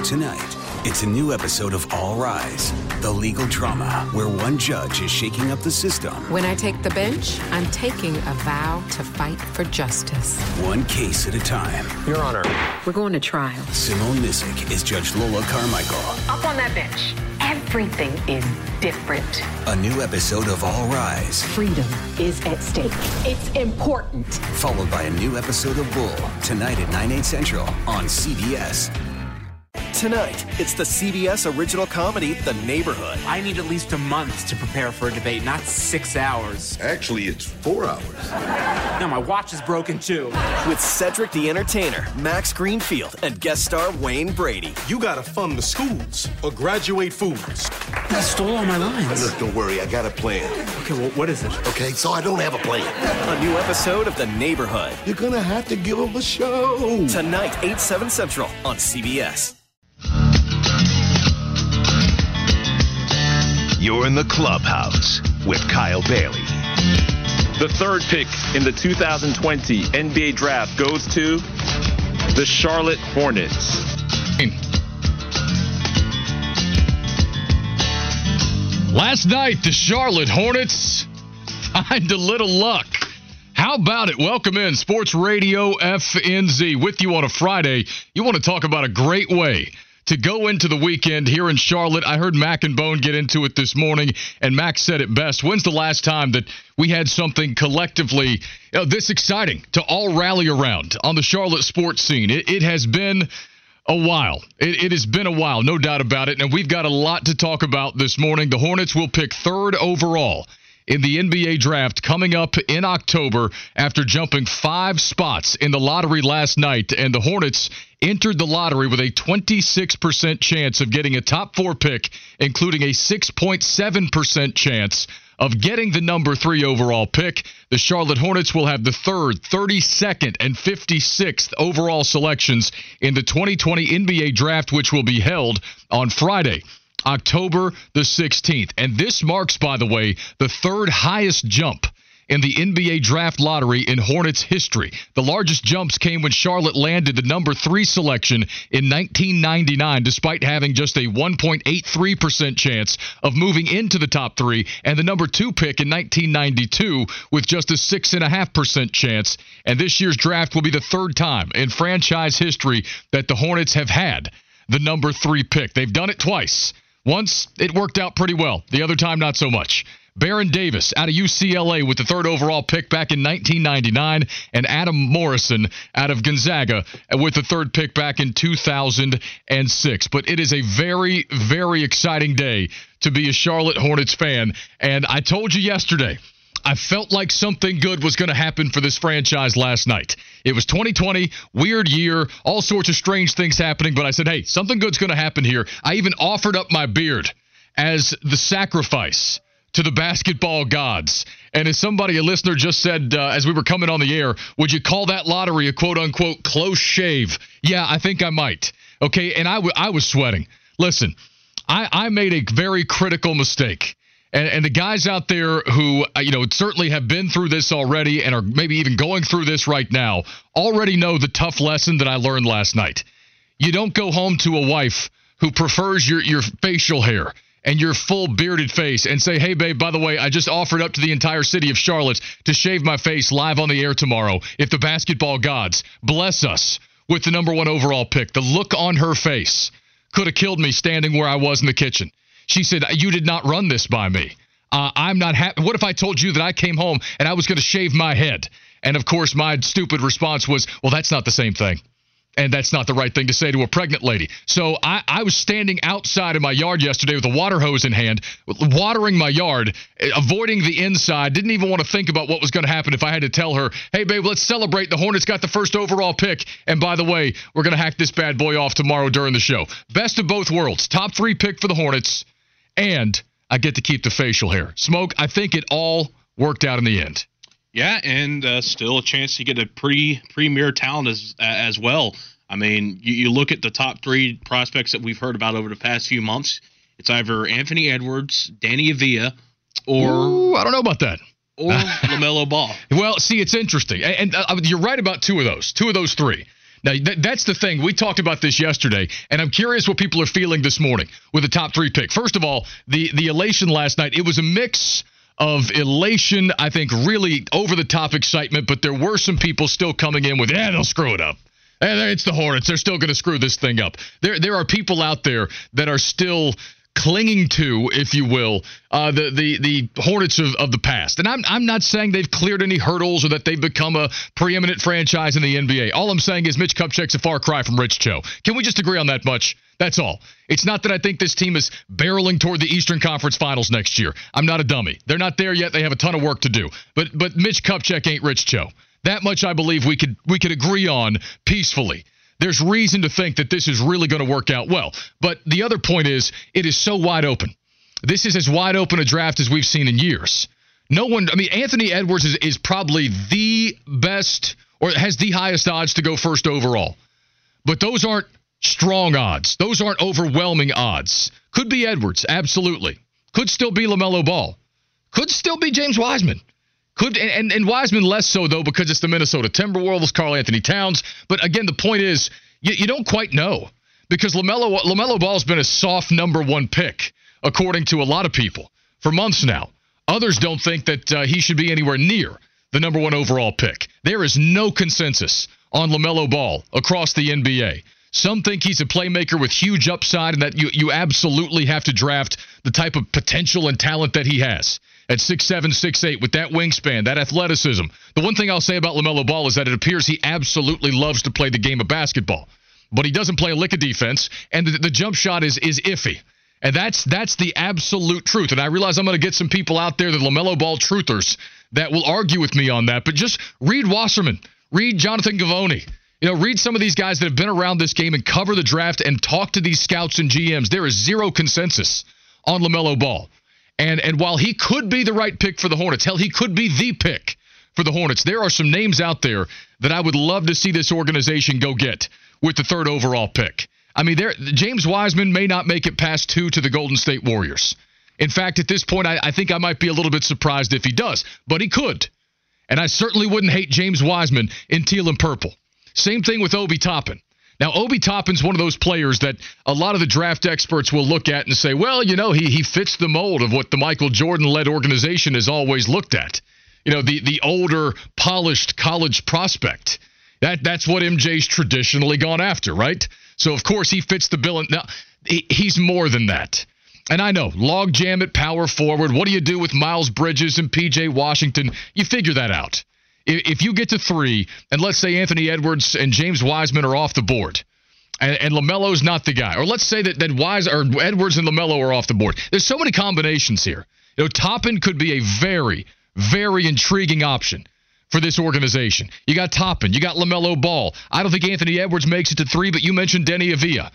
Tonight, it's a new episode of All Rise, the legal drama where one judge is shaking up the system. When I take the bench, I'm taking a vow to fight for justice. One case at a time. Your Honor. We're going to trial. Simone Missick is Judge Lola Carmichael. Up on that bench. Everything is different. A new episode of All Rise. Freedom is at stake. It's important. Followed by a new episode of Bull, tonight at 9/8 Central on CBS. Tonight, it's the CBS original comedy, The Neighborhood. I need at least a month to prepare for a debate, not 6 hours. Actually, it's 4 hours. No, my watch is broken too. With Cedric the Entertainer, Max Greenfield, and guest star Wayne Brady. You gotta fund the schools or graduate fools. I stole all my lines. Look, don't worry, I got a plan. Okay, well, what is it? Okay, so I don't have a plan. A new episode of The Neighborhood. You're gonna have to give them a show. Tonight, 8/7 Central on CBS. You're in the clubhouse with Kyle Bailey. The third pick in the 2020 NBA draft goes to the Charlotte Hornets. Last night, the Charlotte Hornets find a little luck. How about it? Welcome in Sports Radio FNZ with you on a Friday. You want to talk about a great way to go into the weekend here in Charlotte. I heard Mac and Bone get into it this morning, and Mac said it best. When's the last time that we had something collectively this exciting to all rally around on the Charlotte sports scene? It has been a while. It has been a while, no doubt about it, and we've got a lot to talk about this morning. The Hornets will pick third overall in the NBA draft coming up in October after jumping 5 spots in the lottery last night. And the Hornets entered the lottery with a 26% chance of getting a top 4 pick, including a 6.7% chance of getting the number 3 overall pick. The Charlotte Hornets will have the 3rd, 32nd, and 56th overall selections in the 2020 NBA draft, which will be held on Friday, October the 16th. And this marks, by the way, the 3rd highest jump in the NBA draft lottery in Hornets history. The largest jumps came when Charlotte landed the number 3 selection in 1999, despite having just a 1.83% chance of moving into the top 3, and the number 2 pick in 1992 with just a 6.5% chance. And this year's draft will be the 3rd time in franchise history that the Hornets have had the number 3 pick. They've done it twice. Once, it worked out pretty well. The other time, not so much. Baron Davis out of UCLA with the 3rd overall pick back in 1999, and Adam Morrison out of Gonzaga with the 3rd pick back in 2006. But it is a very, very exciting day to be a Charlotte Hornets fan. And I told you yesterday, I felt like something good was going to happen for this franchise last night. It was 2020, weird year, all sorts of strange things happening, but I said, hey, something good's going to happen here. I even offered up my beard as the sacrifice to the basketball gods. And as somebody, a listener, just said as we were coming on the air, would you call that lottery a quote-unquote close shave? Yeah, I think I might. Okay, and I was sweating. Listen, I made a very critical mistake. And the guys out there who, certainly have been through this already and are maybe even going through this right now already know the tough lesson that I learned last night. You don't go home to a wife who prefers your facial hair and your full bearded face and say, hey, babe, by the way, I just offered up to the entire city of Charlotte to shave my face live on the air tomorrow if the basketball gods bless us with the number 1 overall pick. The look on her face could have killed me standing where I was in the kitchen. She said, you did not run this by me. I'm not happy. What if I told you that I came home and I was going to shave my head? And, of course, my stupid response was, well, that's not the same thing. And that's not the right thing to say to a pregnant lady. So I was standing outside in my yard yesterday with a water hose in hand, watering my yard, avoiding the inside. Didn't even want to think about what was going to happen if I had to tell her, hey, babe, let's celebrate. The Hornets got the 1st overall pick. And by the way, we're going to hack this bad boy off tomorrow during the show. Best of both worlds. Top 3 pick for the Hornets. And I get to keep the facial hair. Smoke, I think it all worked out in the end. Yeah, and still a chance to get a premier talent as well. I mean, you look at the top 3 prospects that we've heard about over the past few months. It's either Anthony Edwards, Danny Avila, or... Ooh, I don't know about that. Or LaMelo Ball. Well, see, it's interesting. And you're right about two of those 3. Now, that's the thing. We talked about this yesterday, and I'm curious what people are feeling this morning with the top 3 pick. First of all, the elation last night, it was a mix of elation, I think really over-the-top excitement, but there were some people still coming in with, they'll screw it up. It's the Hornets. They're still going to screw this thing up. There are people out there that are still clinging to, if you will, the Hornets of the past. And I'm not saying they've cleared any hurdles or that they've become a preeminent franchise in the NBA. All I'm saying is Mitch Kupchak's a far cry from Rich Cho. Can we just agree on that much? That's all. It's not that I think this team is barreling toward the Eastern Conference Finals next year. I'm not a dummy. They're not there yet. They have a ton of work to do. But Mitch Kupchak ain't Rich Cho. That much I believe we could agree on peacefully. There's reason to think that this is really going to work out well. But the other point is, it is so wide open. This is as wide open a draft as we've seen in years. Anthony Edwards is probably the best or has the highest odds to go first overall. But those aren't strong odds. Those aren't overwhelming odds. Could be Edwards, absolutely. Could still be LaMelo Ball. Could still be James Wiseman. Could and Wiseman less so, though, because it's the Minnesota Timberwolves, Karl Anthony Towns. But, again, the point is, you don't quite know because LaMelo Ball's been a soft number 1 pick, according to a lot of people, for months now. Others don't think that he should be anywhere near the number 1 overall pick. There is no consensus on LaMelo Ball across the NBA. Some think he's a playmaker with huge upside and that you absolutely have to draft the type of potential and talent that he has. At 6'7", 6'8", with that wingspan, that athleticism. The one thing I'll say about LaMelo Ball is that it appears he absolutely loves to play the game of basketball. But he doesn't play a lick of defense, and the jump shot is iffy. And that's the absolute truth. And I realize I'm going to get some people out there, the LaMelo Ball truthers, that will argue with me on that. But just read Wasserman. Read Jonathan Givony. Read some of these guys that have been around this game and cover the draft and talk to these scouts and GMs. There is zero consensus on LaMelo Ball. And while he could be the right pick for the Hornets, hell, he could be the pick for the Hornets, there are some names out there that I would love to see this organization go get with the 3rd overall pick. James Wiseman may not make it past 2 to the Golden State Warriors. In fact, at this point, I think I might be a little bit surprised if he does, but he could. And I certainly wouldn't hate James Wiseman in teal and purple. Same thing with Obi Toppin. Now, Obi Toppin's one of those players that a lot of the draft experts will look at and say, well, he fits the mold of what the Michael Jordan-led organization has always looked at. The older, polished college prospect. That's what MJ's traditionally gone after, right? So, of course, he fits the bill. Now, he's more than that. And I know, log jam at power forward. What do you do with Miles Bridges and P.J. Washington? You figure that out. If you get to 3, and let's say Anthony Edwards and James Wiseman are off the board, and LaMelo's not the guy, or let's say that Edwards and LaMelo are off the board. There's so many combinations here. Toppin could be a very, very intriguing option for this organization. You got Toppin, you got LaMelo Ball. I don't think Anthony Edwards makes it to 3, but you mentioned Deni Avdija,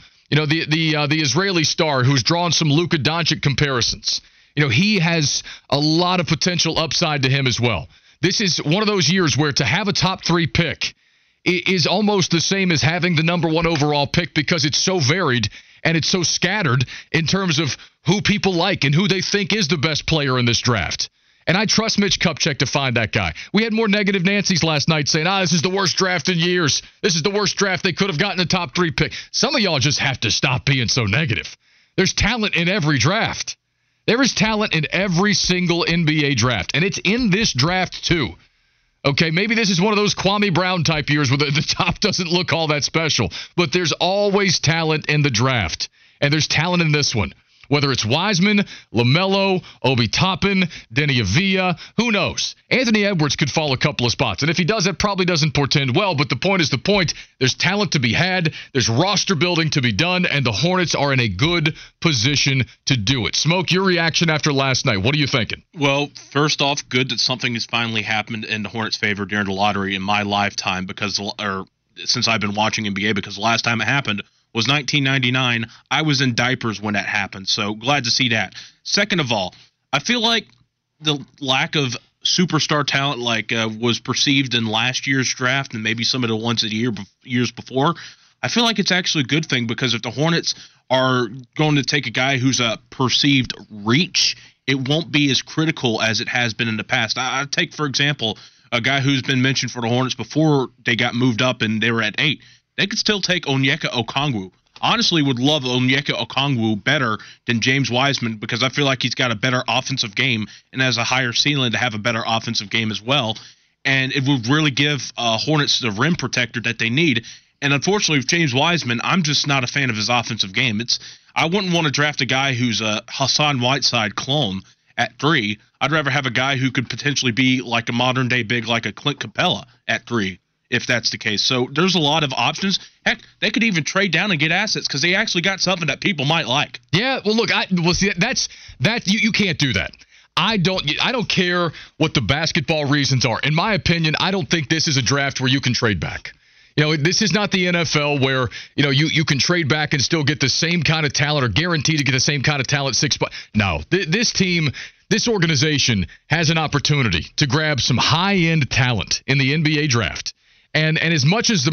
the Israeli star who's drawn some Luka Doncic comparisons. He has a lot of potential upside to him as well. This is one of those years where to have a top 3 pick is almost the same as having the number 1 overall pick because it's so varied and it's so scattered in terms of who people like and who they think is the best player in this draft. And I trust Mitch Kupchak to find that guy. We had more negative Nancy's last night saying, this is the worst draft in years. This is the worst draft they could have gotten a top 3 pick. Some of y'all just have to stop being so negative. There's talent in every draft. There is talent in every single NBA draft, and it's in this draft too. Okay, maybe this is one of those Kwame Brown type years where the top doesn't look all that special, but there's always talent in the draft, and there's talent in this one. Whether it's Wiseman, LaMelo, Obi Toppin, Deni Avdija, who knows? Anthony Edwards could fall a couple of spots, and if he does, it probably doesn't portend well, but the point is the point. There's talent to be had, there's roster building to be done, and the Hornets are in a good position to do it. Smoke, your reaction after last night, what are you thinking? Well, first off, good that something has finally happened in the Hornets' favor during the lottery in my lifetime since I've been watching NBA, because the last time it happened was 1999. I was in diapers when that happened, so glad to see that. Second of all, I feel like the lack of superstar talent was perceived in last year's draft and maybe some of the ones of the years before, I feel like it's actually a good thing, because if the Hornets are going to take a guy who's a perceived reach, it won't be as critical as it has been in the past. I take, for example, a guy who's been mentioned for the Hornets before they got moved up and they were at 8, they could still take Onyeka Okongwu. Honestly, would love Onyeka Okongwu better than James Wiseman because I feel like he's got a better offensive game and has a higher ceiling to have a better offensive game as well. And it would really give Hornets the rim protector that they need. And unfortunately, with James Wiseman, I'm just not a fan of his offensive game. I wouldn't want to draft a guy who's a Hassan Whiteside clone at 3. I'd rather have a guy who could potentially be like a modern-day big like a Clint Capella at 3. If that's the case. So there's a lot of options. Heck, they could even trade down and get assets because they actually got something that people might like. Yeah, well, look, you can't do that. I don't care what the basketball reasons are. In my opinion, I don't think this is a draft where you can trade back. This is not the NFL where, you can trade back and still get the same kind of talent or guaranteed to get the same kind of talent 6 spots. No, this organization has an opportunity to grab some high-end talent in the NBA draft. And as much as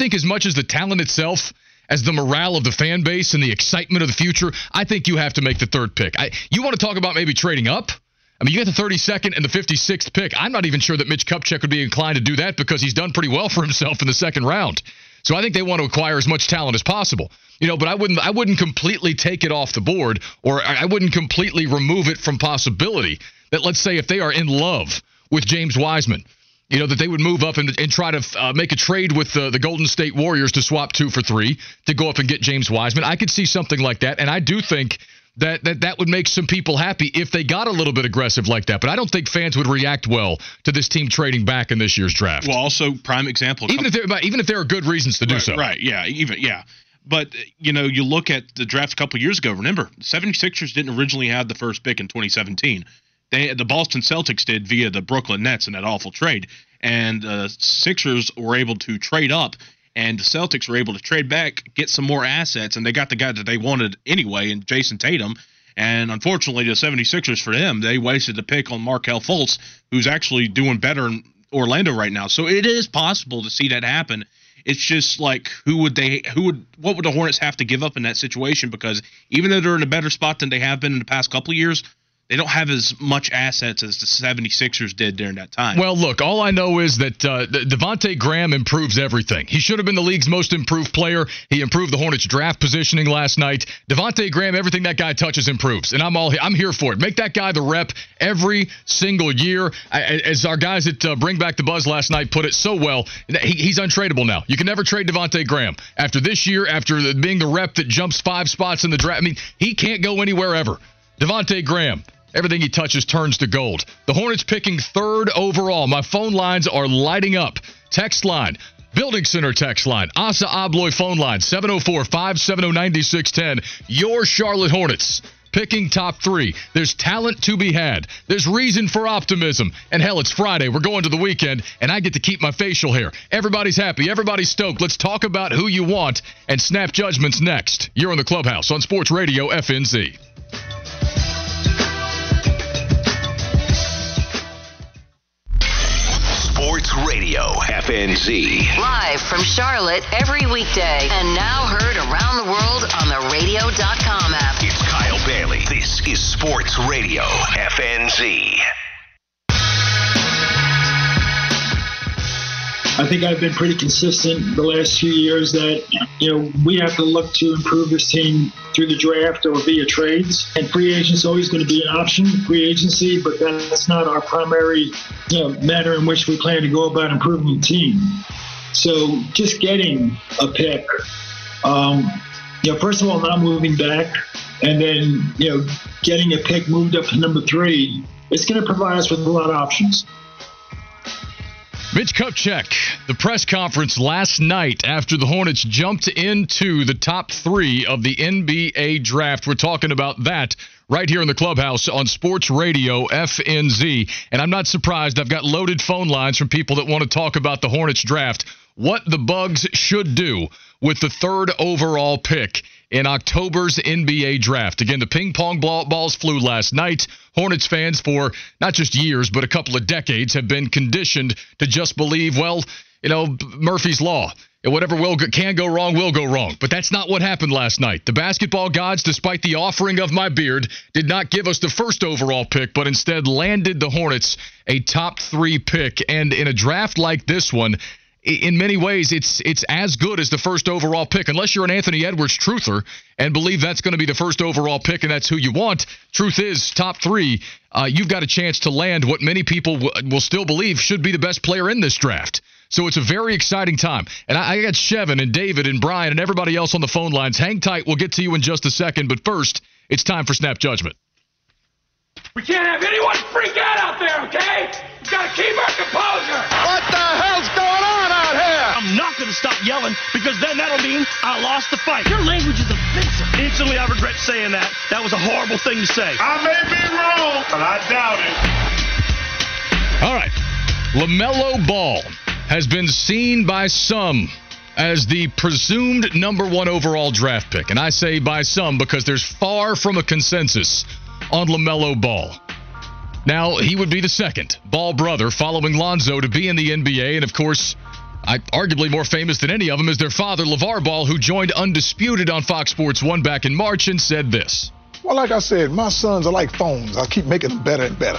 the talent itself, as the morale of the fan base and the excitement of the future, I think you have to make the 3rd pick. You want to talk about maybe trading up? I mean, you get the 32nd and the 56th pick. I'm not even sure that Mitch Kupchak would be inclined to do that because he's done pretty well for himself in the 2nd round. So I think they want to acquire as much talent as possible. But I wouldn't completely take it off the board, or I wouldn't completely remove it from possibility that, let's say, if they are in love with James Wiseman, that they would move up and try to make a trade with the Golden State Warriors to swap 2 for 3 to go up and get James Wiseman. I could see something like that, and I do think that would make some people happy if they got a little bit aggressive like that. But I don't think fans would react well to this team trading back in this year's draft. Well, also, prime example. Even if there are good reasons to do so. Right, yeah. But, you look at the draft a couple years ago. Remember, the 76ers didn't originally have the 1st pick in 2017. The Boston Celtics did via the Brooklyn Nets in that awful trade. And the Sixers were able to trade up, and the Celtics were able to trade back, get some more assets, and they got the guy that they wanted anyway in Jason Tatum. And unfortunately, the 76ers, for them, they wasted the pick on Markelle Fultz, who's actually doing better in Orlando right now. So it is possible to see that happen. It's just like what would the Hornets have to give up in that situation? Because even though they're in a better spot than they have been in the past couple of years, they don't have as much assets as the 76ers did during that time. Well, look, all I know is that Devontae Graham improves everything. He should have been the league's most improved player. He improved the Hornets' draft positioning last night. Devontae Graham, everything that guy touches improves, and I'm here for it. Make that guy the rep every single year. As our guys at Bring Back the Buzz last night put it so well, he's untradeable now. You can never trade Devontae Graham. After this year, after being the rep that jumps 5 spots in the draft, he can't go anywhere ever. Devontae Graham. Everything he touches turns to gold. The Hornets picking 3rd overall. My phone lines are lighting up. Text line, Building Center text line, Asa Abloy phone line, 704-570-9610. Your Charlotte Hornets picking top 3. There's talent to be had. There's reason for optimism. And hell, it's Friday. We're going to the weekend, and I get to keep my facial hair. Everybody's happy. Everybody's stoked. Let's talk about who you want and snap judgments next. You're in the Clubhouse on Sports Radio FNZ. Sports Radio FNZ. Live from Charlotte every weekday and now heard around the world on the radio.com app. It's Kyle Bailey. This is Sports Radio FNZ. I think I've been pretty consistent the last few years that, we have to look to improve this team through the draft or via trades. And free agents is always going to be an option, free agency, but that's not our primary, manner in which we plan to go about improving the team. So just getting a pick, first of all, not moving back, and then, getting a pick moved up to number 3, it's going to provide us with a lot of options. Mitch Kupchak, the press conference last night after the Hornets jumped into the top 3 of the NBA draft. We're talking about that right here in the Clubhouse on Sports Radio FNZ. And I'm not surprised. I've got loaded phone lines from people that want to talk about the Hornets draft, what the Bugs should do with the 3rd overall pick in October's NBA draft. Again, the ping pong balls flew last night. Hornets fans for not just years, but a couple of decades have been conditioned to just believe, Murphy's Law. Whatever can go wrong will go wrong. But that's not what happened last night. The basketball gods, despite the offering of my beard, did not give us the 1st overall pick, but instead landed the Hornets a top 3 pick. And in a draft like this one, in many ways, it's as good as the first overall pick, unless you're an Anthony Edwards truther and believe that's going to be the first overall pick and that's who you want. Truth is, top 3, you've got a chance to land what many people will still believe should be the best player in this draft. So it's a very exciting time. And I got Shevin and David and Brian and everybody else on the phone lines. Hang tight. We'll get to you in just a second. But first, it's time for Snap Judgment. We can't have anyone freak out there, okay? We gotta keep our composure. What the hell's going on out here? I'm not gonna stop yelling because then that'll mean I lost the fight. Your language is offensive. Instantly, I regret saying that. That was a horrible thing to say. I may be wrong, but I doubt it. All right. LaMelo Ball has been seen by some as the presumed number 1 overall draft pick. And I say by some because there's far from a consensus on LaMelo Ball. Now, he would be the second Ball brother following Lonzo to be in the NBA. And, of course, arguably more famous than any of them is their father, LeVar Ball, who joined Undisputed on Fox Sports 1 back in March and said this. Well, like I said, my sons are like phones. I keep making them better and better.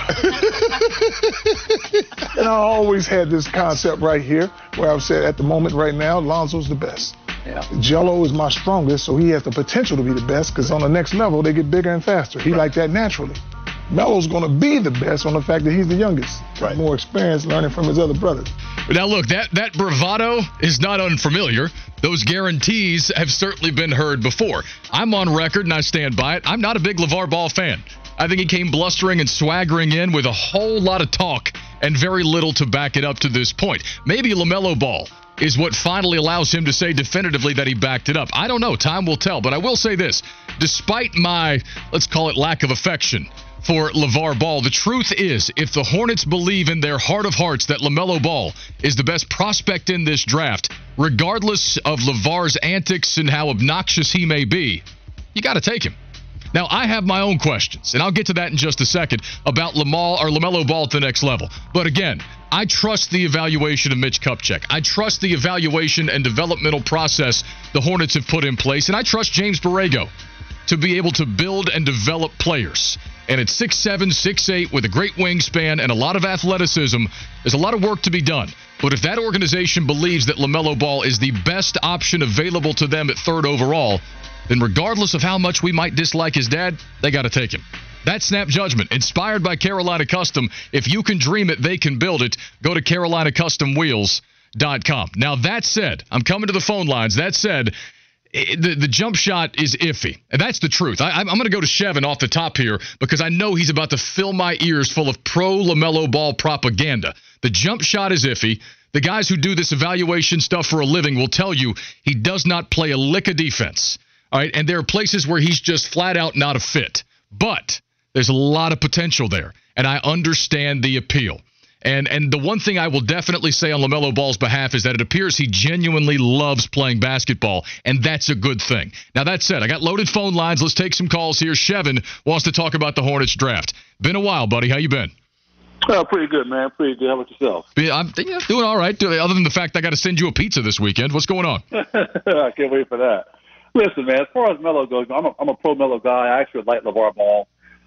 And I always had this concept right here where I've said at the moment right now, Lonzo's the best. Yeah. Jello is my strongest, so he has the potential to be the best because on the next level, they get bigger and faster. He like that naturally. Melo's going to be the best on the fact that he's the youngest. Right. More experience learning from his other brothers. Now, look, that bravado is not unfamiliar. Those guarantees have certainly been heard before. I'm on record, and I stand by it. I'm not a big LeVar Ball fan. I think he came blustering and swaggering in with a whole lot of talk and very little to back it up to this point. Maybe LaMelo Ball is what finally allows him to say definitively that he backed it up. I don't know. Time will tell. But I will say this. Despite my, let's call it lack of affection for LeVar Ball, the truth is, if the Hornets believe in their heart of hearts that LaMelo Ball is the best prospect in this draft, regardless of LeVar's antics and how obnoxious he may be, you got to take him. Now, I have my own questions, and I'll get to that in just a second, about LaMelo Ball at the next level. But again, I trust the evaluation of Mitch Kupchak. I trust the evaluation and developmental process the Hornets have put in place, and I trust James Borrego to be able to build and develop players. And at 6'7", 6'8", with a great wingspan and a lot of athleticism, there's a lot of work to be done. But if that organization believes that LaMelo Ball is the best option available to them at 3rd overall, then regardless of how much we might dislike his dad, they got to take him. That's Snap Judgment, inspired by Carolina Custom. If you can dream it, they can build it. Go to CarolinaCustomWheels.com. Now, that said, I'm coming to the phone lines. That said, the jump shot is iffy. And that's the truth. I'm going to go to Shevin off the top here because I know he's about to fill my ears full of pro-LaMelo Ball propaganda. The jump shot is iffy. The guys who do this evaluation stuff for a living will tell you he does not play a lick of defense. All right, and there are places where he's just flat out not a fit. But there's a lot of potential there, and I understand the appeal. And the one thing I will definitely say on LaMelo Ball's behalf is that it appears he genuinely loves playing basketball, and that's a good thing. Now, that said, I got loaded phone lines. Let's take some calls here. Shevin wants to talk about the Hornets draft. Been a while, buddy. How you been? Pretty good, man. Pretty good. How about yourself? I'm doing all right, other than the fact I got to send you a pizza this weekend. What's going on? I can't wait for that. Listen, man, as far as Melo goes, I'm a pro-Melo guy. I actually like LeVar Ball.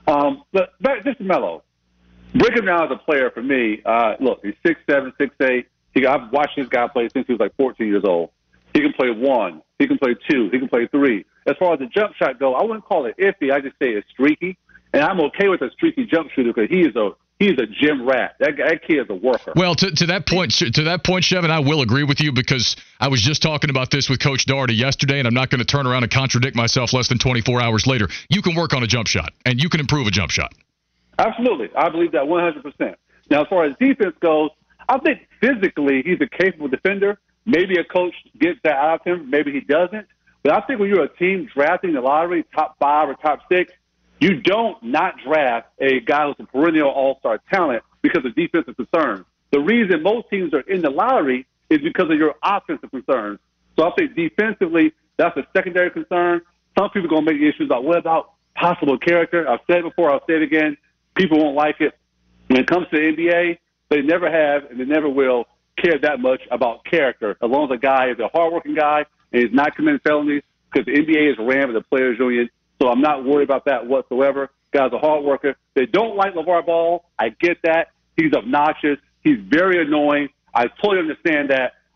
But back just to Melo. Break him down as a player for me. Look, he's 6'7", 6'8". I've watched this guy play since he was like 14 years old. He can play 1. He can play 2. He can play 3. As far as the jump shot goes, I wouldn't call it iffy. I just say it's streaky. And I'm okay with a streaky jump shooter because he is a gym rat. That kid is a worker. Well, to that point, Shevin, I will agree with you because I was just talking about this with Coach Daugherty yesterday, and I'm not going to turn around and contradict myself less than 24 hours later. You can work on a jump shot, and you can improve a jump shot. Absolutely. I believe that 100%. Now, as far as defense goes, I think physically he's a capable defender. Maybe a coach gets that out of him. Maybe he doesn't. But I think when you're a team drafting the lottery, top 5 or top 6, you don't not draft a guy who's a perennial all-star talent because of defensive concerns. The reason most teams are in the lottery is because of your offensive concerns. So I think defensively, that's a secondary concern. Some people are going to make issues about what about possible character. I've said it before, I'll say it again. People won't like it. When it comes to the NBA, they never have and they never will care that much about character as long as a guy is a hardworking guy and is not committing felonies because the NBA is ran by the players' union. So I'm not worried about that whatsoever. Guy's a hard worker. They don't like LeVar Ball. I get that. He's obnoxious. He's very annoying. I totally understand that.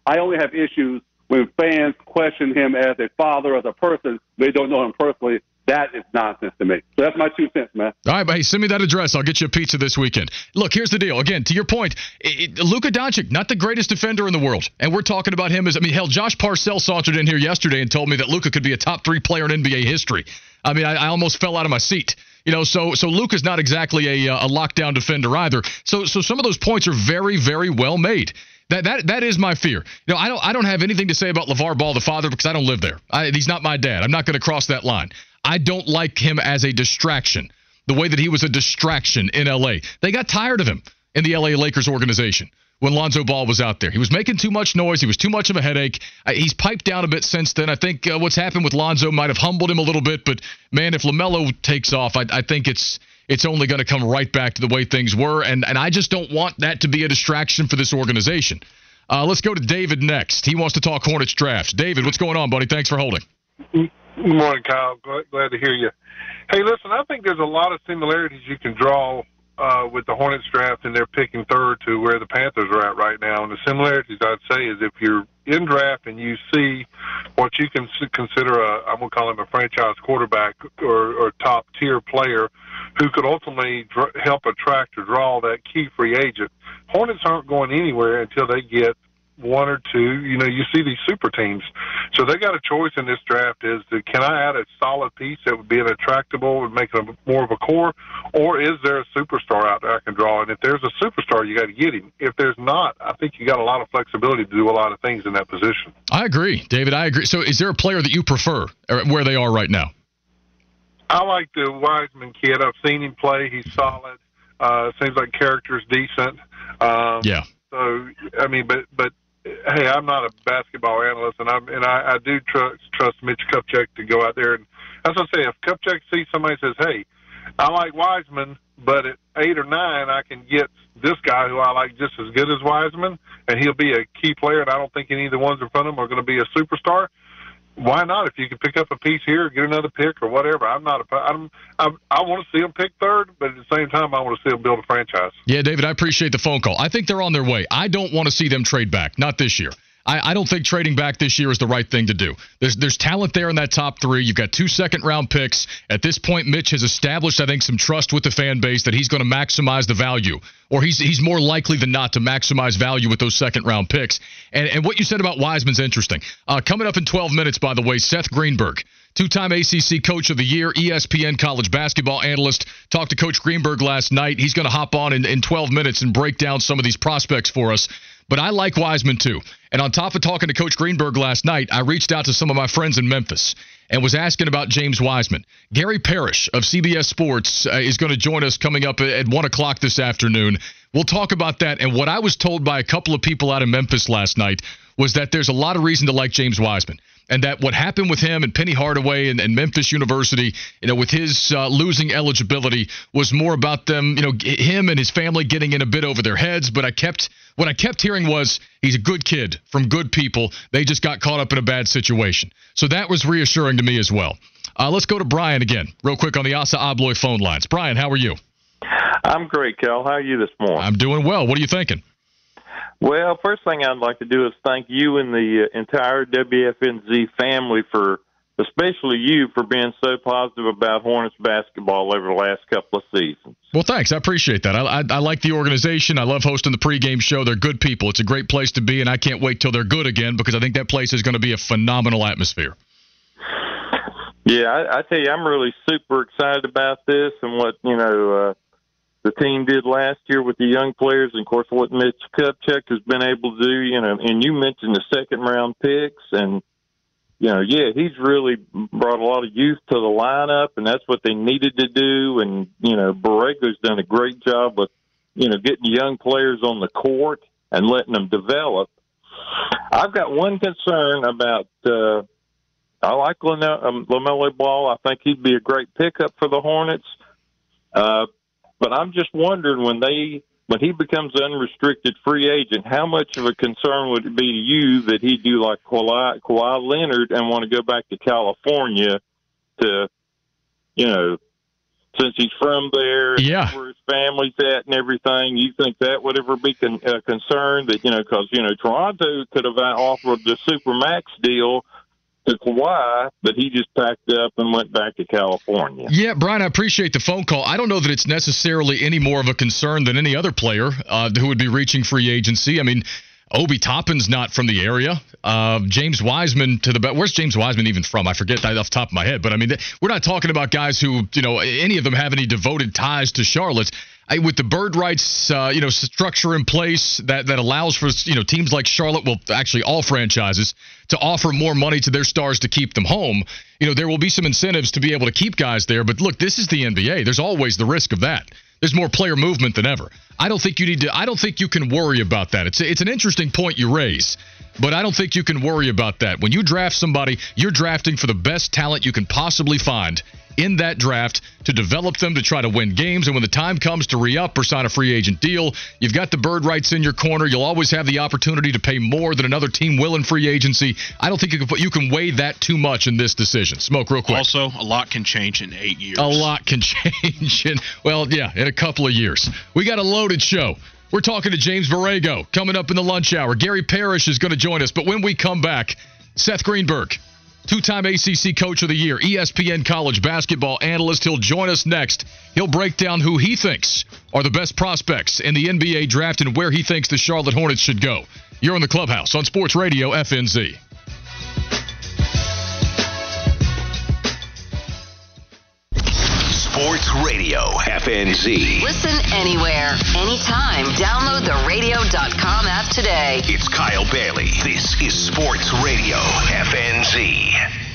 I only have issues when fans question him as a father, as a person. They don't know him personally. That is nonsense to me. So that's my 2 cents, man. All right, hey, send me that address. I'll get you a pizza this weekend. Look, here's the deal. Again, to your point, Luka Doncic, not the greatest defender in the world. And we're talking about him as, hell, Josh Parcells sauntered in here yesterday and told me that Luka could be a top 3 player in NBA history. I almost fell out of my seat. So Luka's not exactly a lockdown defender either. So some of those points are very, very well made. That is my fear. I don't have anything to say about LeVar Ball, the father, because I don't live there. He's not my dad. I'm not going to cross that line. I don't like him as a distraction, the way that he was a distraction in L.A. They got tired of him in the L.A. Lakers organization when Lonzo Ball was out there. He was making too much noise. He was too much of a headache. He's piped down a bit since then. I think what's happened with Lonzo might have humbled him a little bit, but, man, if LaMelo takes off, I think it's only going to come right back to the way things were, and I just don't want that to be a distraction for this organization. Let's go to David next. He wants to talk Hornets draft. David, what's going on, buddy? Thanks for holding. Good morning, Kyle. Glad to hear you. Hey, listen, I think there's a lot of similarities you can draw with the Hornets draft, and they're picking third to where the Panthers are at right now. And the similarities, I'd say, is if you're in draft and you see what you can consider I'm going to call him a franchise quarterback or top-tier player who could ultimately help attract or draw that key free agent, Hornets aren't going anywhere until they get one or two. You see these super teams. So they got a choice in this draft is can I add a solid piece that would be an attractable, would make them more of a core, or is there a superstar out there I can draw? And if there's a superstar, you got to get him. If there's not, I think you got a lot of flexibility to do a lot of things in that position. I agree, David. I agree. So is there a player that you prefer where they are right now? I like the Wiseman kid. I've seen him play. He's solid. Seems like character's decent. Yeah. So, but hey, I'm not a basketball analyst, and I do trust Mitch Kupchak to go out there. And as I say, if Kupchak sees somebody says, hey, I like Wiseman, but at 8 or 9, I can get this guy who I like just as good as Wiseman, and he'll be a key player, and I don't think any of the ones in front of him are going to be a superstar. Why not? If you can pick up a piece here, get another pick or whatever. I want to see them pick third, but at the same time, I want to see them build a franchise. Yeah, David, I appreciate the phone call. I think they're on their way. I don't want to see them trade back. Not this year. I don't think trading back this year is the right thing to do. There's talent there in that top 3. You've got 2 second-round picks. At this point, Mitch has established, I think, some trust with the fan base that he's going to maximize the value, or he's more likely than not to maximize value with those second-round picks. And what you said about Wiseman's interesting. Coming up in 12 minutes, by the way, Seth Greenberg, 2-time ACC Coach of the Year, ESPN college basketball analyst, talked to Coach Greenberg last night. He's going to hop on in 12 minutes and break down some of these prospects for us. But I like Wiseman, too. And on top of talking to Coach Greenberg last night, I reached out to some of my friends in Memphis and was asking about James Wiseman. Gary Parrish of CBS Sports is going to join us coming up at 1 o'clock this afternoon. We'll talk about that. And what I was told by a couple of people out in Memphis last night was that there's a lot of reason to like James Wiseman. And that what happened with him and Penny Hardaway and Memphis University, with his losing eligibility was more about them, him and his family getting in a bit over their heads. But what I kept hearing was he's a good kid from good people. They just got caught up in a bad situation. So that was reassuring to me as well. Let's go to Brian again, real quick on the Asa Abloy phone lines. Brian, how are you? I'm great, Cal. How are you this morning? I'm doing well. What are you thinking? Well, first thing I'd like to do is thank you and the entire WFNZ family especially you, for being so positive about Hornets basketball over the last couple of seasons. Well, thanks. I appreciate that. I like the organization. I love hosting the pregame show. They're good people. It's a great place to be, and I can't wait till they're good again because I think that place is going to be a phenomenal atmosphere. Yeah, I tell you, I'm really super excited about this and what, the team did last year with the young players, and, of course, what Mitch Kupchak has been able to do, and you mentioned the second-round picks, and, he's really brought a lot of youth to the lineup, and that's what they needed to do, and, Borrego's done a great job with, getting young players on the court and letting them develop. I've got one concern about I like LaMelo Ball. I think he'd be a great pickup for the Hornets. But I'm just wondering when he becomes an unrestricted free agent, how much of a concern would it be to you that he'd do like Kawhi Leonard and want to go back to California to since he's from there, and yeah, where his family's at and everything, you think that would ever be concerned that, because, Toronto could have offered the Supermax deal to Kawhi, but he just packed up and went back to California. Yeah, Brian, I appreciate the phone call. I don't know that it's necessarily any more of a concern than any other player who would be reaching free agency. I mean, Obi Toppin's not from the area. James Wiseman where's James Wiseman even from? I forget that off the top of my head. But I mean, we're not talking about guys who, any of them have any devoted ties to Charlotte. With the bird rights, structure in place that allows for, teams like Charlotte, well, actually all franchises, to offer more money to their stars to keep them home. There will be some incentives to be able to keep guys there. But look, this is the NBA. There's always the risk of that. There's more player movement than ever. I don't think you can worry about that. It's an interesting point you raise, but I don't think you can worry about that. When you draft somebody, you're drafting for the best talent you can possibly find in that draft to develop them, to try to win games. And when the time comes to re-up or sign a free agent deal, you've got the bird rights in your corner. You'll always have the opportunity to pay more than another team will in free agency. I don't think you can weigh that too much in this decision. Smoke real quick. Also, a lot can change in 8 years. A lot can change in a couple of years. We got a loaded show. We're talking to James Borrego coming up in the lunch hour. Gary Parrish is going to join us. But when we come back, Seth Greenberg, two-time ACC Coach of the Year, ESPN college basketball analyst. He'll join us next. He'll break down who he thinks are the best prospects in the NBA draft and where he thinks the Charlotte Hornets should go. You're in the Clubhouse on Sports Radio FNZ. Sports Radio FNZ. Listen anywhere, anytime. Download the radio.com app today. It's Kyle Bailey. This is Sports Radio FNZ.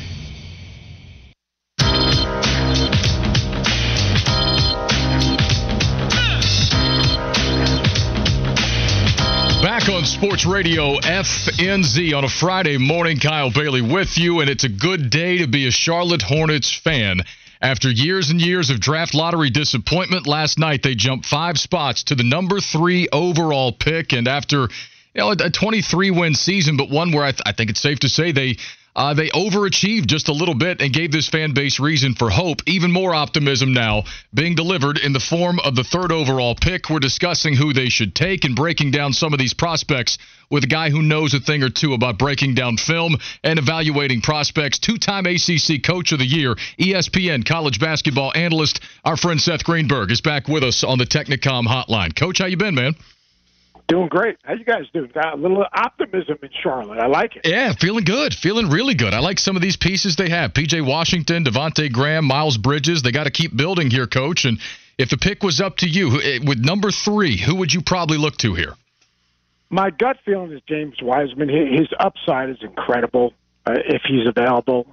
Back on Sports Radio FNZ on a Friday morning. Kyle Bailey with you, and it's a good day to be a Charlotte Hornets fan. After years and years of draft lottery disappointment, last night they jumped 5 spots to the number 3 overall pick. And after a 23-win season, but one where I think it's safe to say they overachieved just a little bit and gave this fan base reason for hope. Even more optimism now being delivered in the form of the 3rd overall pick. We're discussing who they should take and breaking down some of these prospects with a guy who knows a thing or two about breaking down film and evaluating prospects. 2-time ACC Coach of the Year, ESPN college basketball analyst. Our friend Seth Greenberg is back with us on the Technicom hotline. Coach, how you been, man? Doing great. How you guys doing? Got a little optimism in Charlotte. I like it. Yeah, feeling good. Feeling really good. I like some of these pieces they have. P.J. Washington, Devontae Graham, Miles Bridges. They got to keep building here, Coach. And if the pick was up to you, with number 3, who would you probably look to here? My gut feeling is James Wiseman. His upside is incredible if he's available.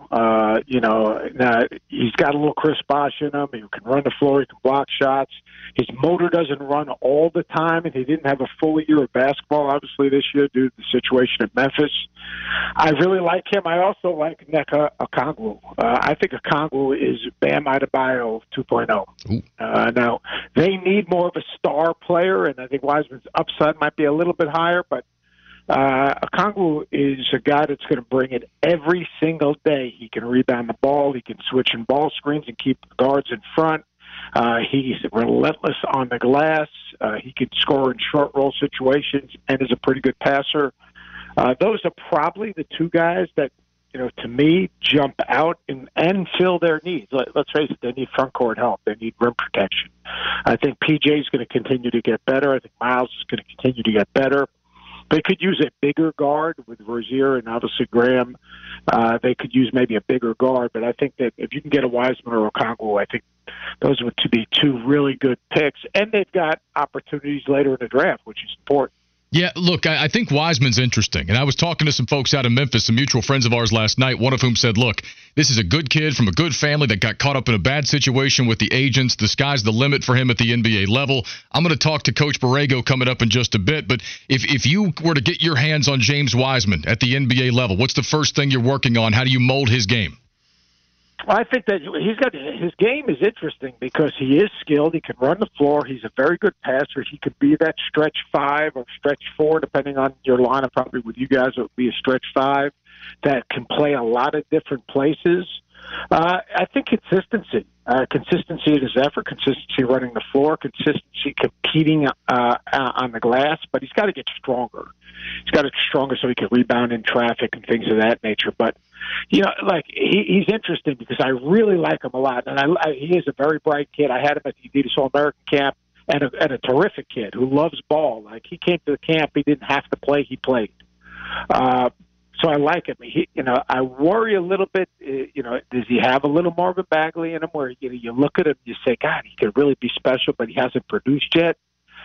Now he's got a little Chris Bosh in him. He can run the floor. He can block shots. His motor doesn't run all the time, and he didn't have a full year of basketball, obviously, this year due to the situation at Memphis. I really like him. I also like Nneka Okongwu. I think Okongwu is Bam Adebayo 2.0. Now, they need more of a star player, and I think Wiseman's upside might be a little bit higher, but Okongwu is a guy that's going to bring it every single day. He can rebound the ball. He can switch in ball screens and keep the guards in front. He's relentless on the glass. He can score in short roll situations and is a pretty good passer. Those are probably the 2 guys that, to me, jump out and fill their needs. Let's face it, they need front court help. They need rim protection. I think PJ is going to continue to get better. I think Miles is going to continue to get better. They could use a bigger guard with Rozier and obviously Graham. They could use maybe a bigger guard, but I think that if you can get a Wiseman or Okongwu, I think those would be 2 really good picks. And they've got opportunities later in the draft, which is important. Yeah, look, I think Wiseman's interesting. And I was talking to some folks out in Memphis, some mutual friends of ours last night, one of whom said, look, this is a good kid from a good family that got caught up in a bad situation with the agents. The sky's the limit for him at the NBA level. I'm going to talk to Coach Borrego coming up in just a bit. But if you were to get your hands on James Wiseman at the NBA level, what's the first thing you're working on? How do you mold his game? Well, I think that his game is interesting because he is skilled. He can run the floor. He's a very good passer. He could be that stretch 5 or stretch 4, depending on your lineup. Probably with you guys, it would be a stretch 5 that can play a lot of different places. I think consistency. Consistency in his effort, consistency running the floor, consistency competing on the glass, but he's got to get stronger. He's got to get stronger so he can rebound in traffic and things of that nature. But, he's interesting because I really like him a lot. And he is a very bright kid. I had him at the Adidas All-American camp and a terrific kid who loves ball. Like, he came to the camp, he didn't have to play, he played. So I like him. I worry a little bit. Does he have a little Marvin Bagley in him, where you look at him, you say, God, he could really be special, but he hasn't produced yet.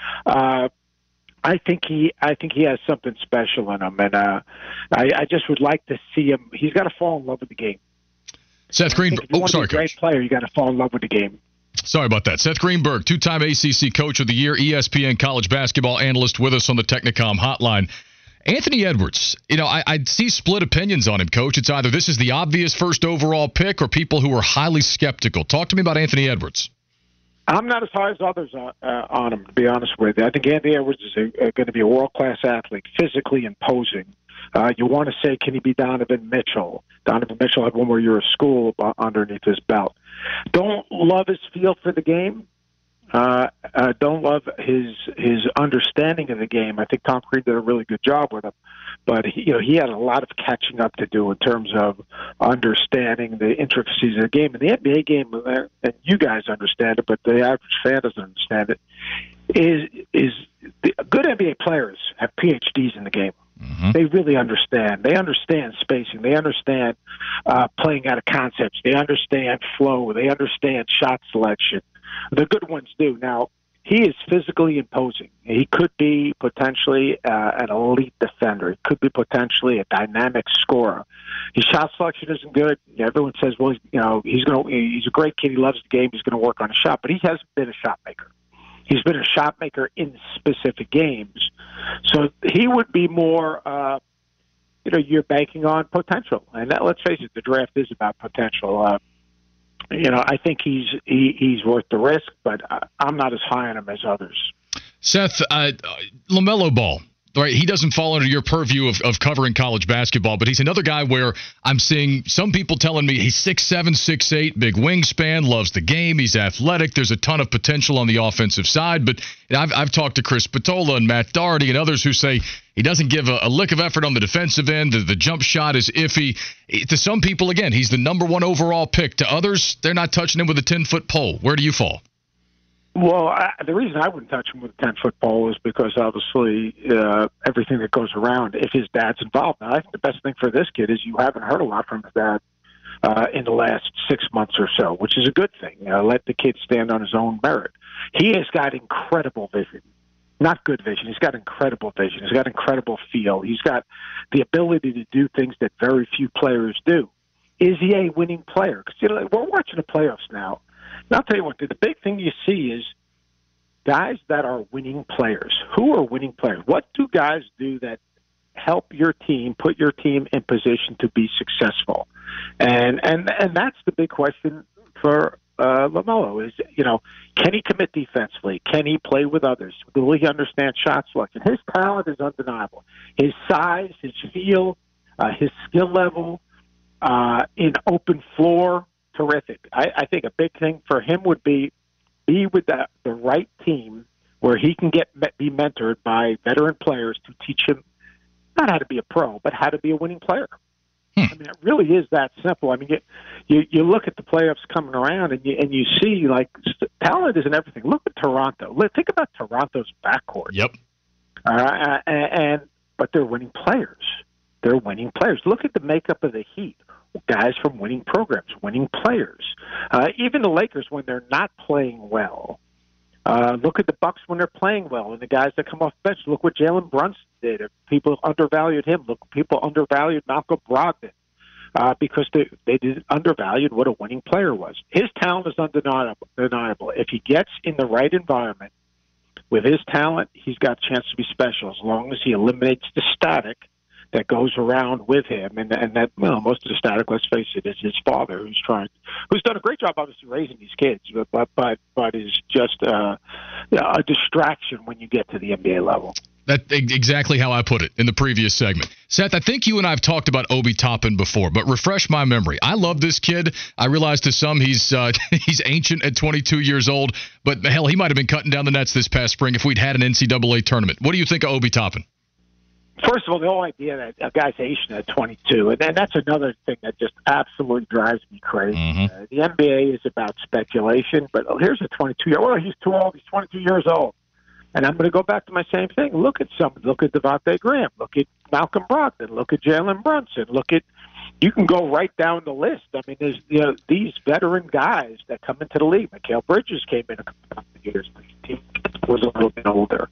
I think he has something special in him, and I just would like to see him. He's got to fall in love with the game. Seth Greenberg. If you want to be a great player, you got to fall in love with the game. Sorry about that. Seth Greenberg, two-time ACC Coach of the Year, ESPN college basketball analyst, with us on the Technicom hotline. Anthony Edwards, I see split opinions on him, Coach. It's either this is the obvious first overall pick or people who are highly skeptical. Talk to me about Anthony Edwards. I'm not as high as others on him, to be honest with you. I think Anthony Edwards is going to be a world-class athlete, physically imposing. You want to say, can he be Donovan Mitchell? Donovan Mitchell had one more year of school underneath his belt. Don't love his feel for the game. Don't love his understanding of the game. I think Tom Crean did a really good job with him, but he had a lot of catching up to do in terms of understanding the intricacies of the game. And the NBA game, and you guys understand it, but the average fan doesn't understand it. Is the good NBA players have PhDs in the game. Mm-hmm. They really understand. They understand spacing. They understand playing out of concepts. They understand flow. They understand shot selection. The good ones do. Now, he is physically imposing. He could be potentially an elite defender. He could be potentially a dynamic scorer. His shot selection isn't good. Everyone says, well, he's a great kid. He loves the game. He's going to work on a shot. But he hasn't been a shot maker. He's been a shot maker in specific games. So he would be more, you're banking on potential. And let's face it, the draft is about potential. I think he's worth the risk, but I'm not as high on him as others. Seth, LaMelo Ball, right? He doesn't fall under your purview of covering college basketball, but he's another guy where I'm seeing some people telling me he's 6'7", 6'8", big wingspan, loves the game, he's athletic, there's a ton of potential on the offensive side, but I've talked to Chris Spatola and Matt Doherty and others who say he doesn't give a lick of effort on the defensive end. The jump shot is iffy. To some people, again, he's the number one overall pick. To others, they're not touching him with a 10-foot pole. Where do you fall? Well, the reason I wouldn't touch him with a 10-foot pole is because, obviously, everything that goes around, if his dad's involved. Now, I think the best thing for this kid is you haven't heard a lot from his dad in the last 6 months or so, which is a good thing. Let the kid stand on his own merit. He has got incredible vision. Not good vision. He's got incredible vision. He's got incredible feel. He's got the ability to do things that very few players do. Is he a winning player? Because we're watching the playoffs now. And I'll tell you what, the big thing you see is guys that are winning players. Who are winning players? What do guys do that help your team, put your team in position to be successful? And that's the big question for LaMelo is, can he commit defensively? Can he play with others? Will he understand shot selection? His talent is undeniable. His size, his feel, his skill level in open floor, terrific. I think a big thing for him would be with the right team where he can be mentored by veteran players to teach him not how to be a pro, but how to be a winning player. I mean, it really is that simple. I mean, you look at the playoffs coming around, and you see like talent isn't everything. Look at Toronto. Think about Toronto's backcourt. Yep. But they're winning players. They're winning players. Look at the makeup of the Heat. Guys from winning programs, winning players. Even the Lakers when they're not playing well. Look at the Bucks when they're playing well, and the guys that come off the bench. Look what Jalen Brunson did. People undervalued him. Look, people undervalued Malcolm Brogdon because they did undervalued what a winning player was. His talent is undeniable. If he gets in the right environment with his talent, he's got a chance to be special as long as he eliminates the static that goes around with him, and that most of the static, let's face it, is his father, who's done a great job, obviously, raising these kids, but is just a distraction when you get to the NBA level. That's exactly how I put it in the previous segment. Seth, I think you and I have talked about Obi Toppin before, but refresh my memory. I love this kid. I realize to some he's ancient at 22 years old, but hell, he might have been cutting down the nets this past spring if we'd had an NCAA tournament. What do you think of Obi Toppin? First of all, the whole idea that a guy's Asian at 22, and then that's another thing that just absolutely drives me crazy. Mm-hmm. The NBA is about speculation, but here's a 22-year-old. Well, he's too old. He's 22 years old. And I'm going to go back to my same thing. Look at Devontae Graham. Look at Malcolm Brogdon. Look at Jalen Brunson. You can go right down the list. I mean, there's these veteran guys that come into the league. Mikal Bridges came in a couple of years. He was a little bit older.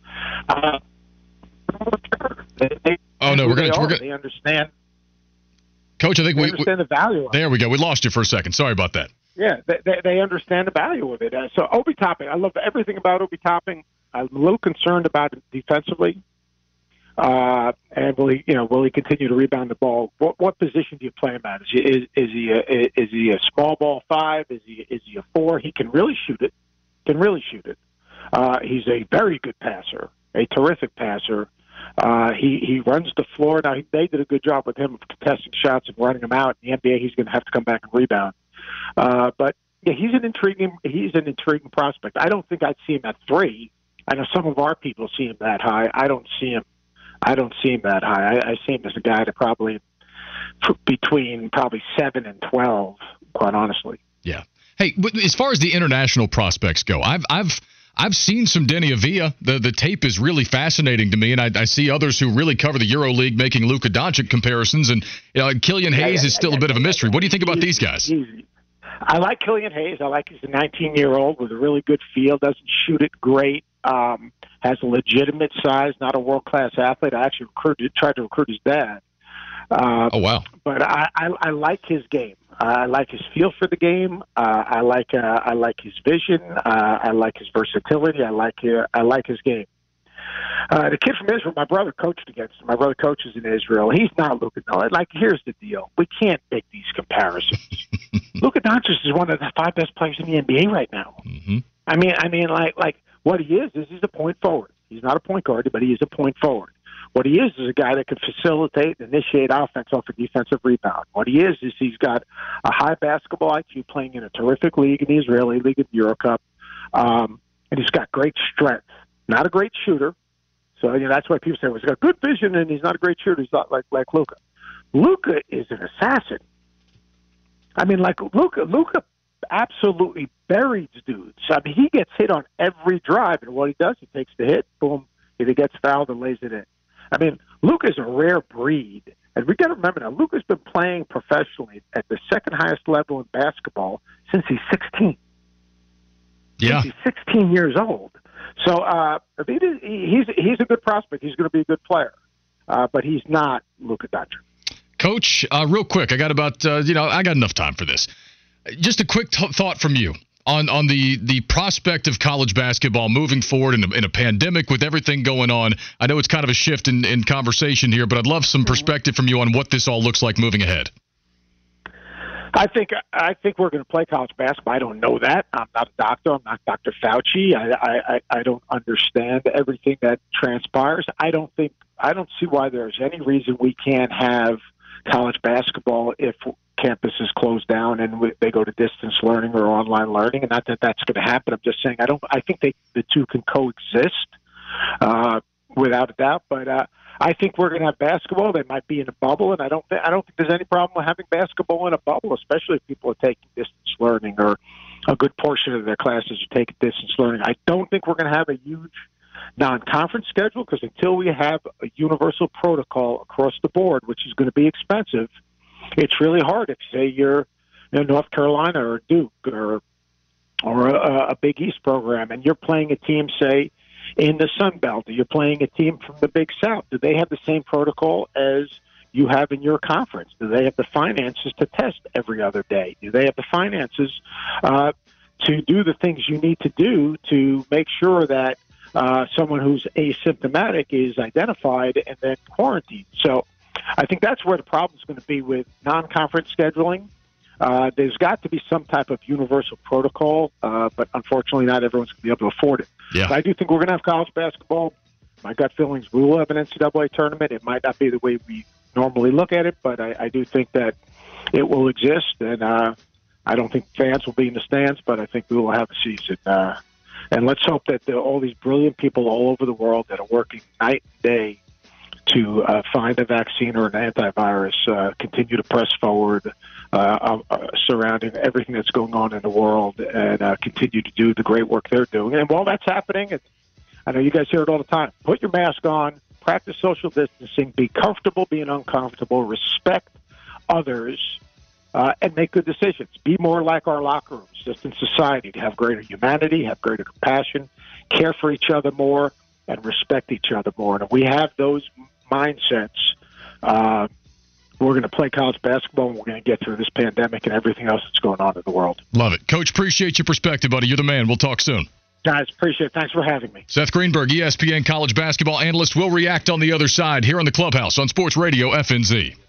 They understand. Coach, I think we understand the value of it. There we go. We lost you for a second. Sorry about that. Yeah, they understand the value of it. So Obi Toppin, I love everything about Obi Toppin. I'm a little concerned about it defensively. And will he continue to rebound the ball? What position do you play him at? Is he a small ball 5? Is he a 4? He can really shoot it. He's a very good passer, a terrific passer. He runs the floor. Now they did a good job with him of contesting shots and running them out. In the NBA, he's going to have to come back and rebound. But yeah, he's an intriguing prospect. I don't think I'd see him at 3. I know some of our people see him that high. I don't see him that high. I see him as a guy that probably between 7 and 12, quite honestly. Yeah. Hey, as far as the international prospects go, I've seen some Denny Avila. The tape is really fascinating to me, and I see others who really cover the EuroLeague making Luka Doncic comparisons, and Killian Hayes is still a bit of a mystery. What do you think about these guys? I like Killian Hayes. I like he's a 19-year-old with a really good feel, doesn't shoot it great, has a legitimate size, not a world-class athlete. I actually tried to recruit his dad. Oh, wow. But I like his game. I like his feel for the game. I like his vision. I like his versatility. I like his game. The kid from Israel, my brother coached against him. My brother coaches in Israel. He's not Luka Doncic. Here's the deal. We can't make these comparisons. Luka Doncic is one of the 5 best players in the NBA right now. Mm-hmm. I mean, what he is he's a point forward. He's not a point guard, but he is a point forward. What he is a guy that can facilitate and initiate offense off a defensive rebound. What he is he's got a high basketball IQ, playing in a terrific league in the Israeli League in the Euro Cup, and he's got great strength. Not a great shooter, so that's why people say he's got good vision and he's not a great shooter. He's not like Luka. Luka is an assassin. I mean, Luka absolutely buries dudes. I mean, he gets hit on every drive, and what he does, he takes the hit, boom, either gets fouled or lays it in. I mean, Luka's a rare breed, and we got to remember now, Luka's been playing professionally at the second highest level in basketball since he's 16. Yeah, since he's 16 years old. So he's a good prospect. He's going to be a good player, but he's not Luka Doncic. Coach, real quick, I got about I got enough time for this. Just a quick thought from you on the prospect of college basketball moving forward in a pandemic with everything going on. I know it's kind of a shift in conversation here, but I'd love some perspective from you on what this all looks like moving ahead. I think we're going to play college basketball. I don't know that. I'm not a doctor. I'm not Dr. Fauci. I don't understand everything that transpires. I don't see why there's any reason we can't have college basketball if campus is closed down and they go to distance learning or online learning, and not that that's going to happen. I'm just saying I think the two can coexist without a doubt. But I think we're going to have basketball. They might be in a bubble, and I don't think there's any problem with having basketball in a bubble, especially if people are taking distance learning or a good portion of their classes are taking distance learning. I don't think we're going to have a huge non-conference schedule, because until we have a universal protocol across the board, which is going to be expensive, it's really hard. If, say, you're North Carolina or Duke or a Big East program, and you're playing a team, say, in the Sun Belt, or you're playing a team from the Big South, do they have the same protocol as you have in your conference? Do they have the finances to test every other day? Do they have the finances to do the things you need to do to make sure that someone who's asymptomatic is identified and then quarantined? So I think that's where the problem is going to be with non-conference scheduling. There's got to be some type of universal protocol, but unfortunately not everyone's going to be able to afford it. Yeah. But I do think we're going to have college basketball. My gut feelings, we will have an NCAA tournament. It might not be the way we normally look at it, but I do think that it will exist, and I don't think fans will be in the stands, but I think we will have a season. And let's hope that all these brilliant people all over the world that are working night and day to find a vaccine or an antivirus continue to press forward surrounding everything that's going on in the world and continue to do the great work they're doing. And while that's happening, I know you guys hear it all the time, put your mask on, practice social distancing, be comfortable being uncomfortable, respect others, and make good decisions. Be more like our locker rooms, just in society, to have greater humanity, have greater compassion, care for each other more, and respect each other more. And if we have those mindsets, we're going to play college basketball, and we're going to get through this pandemic and everything else that's going on in the world. Love it. Coach, appreciate your perspective, buddy. You're the man. We'll talk soon. Guys, appreciate it. Thanks for having me. Seth Greenberg, ESPN college basketball analyst, will react on the other side here on the Clubhouse on Sports Radio FNZ.